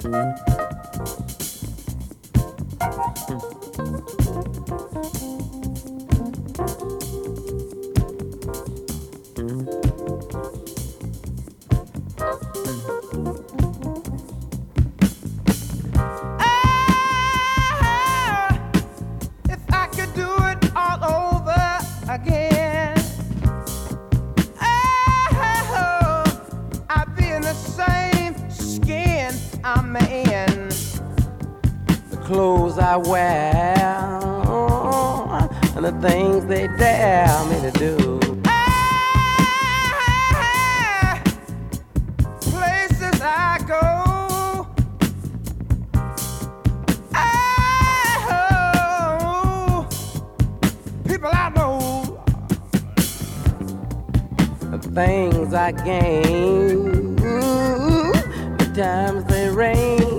If I could do it all over again, I'd be in the same skin I'm in. The clothes I wear and the things they dare me to do. Places I go, people I know, the things I gain, the times they rain.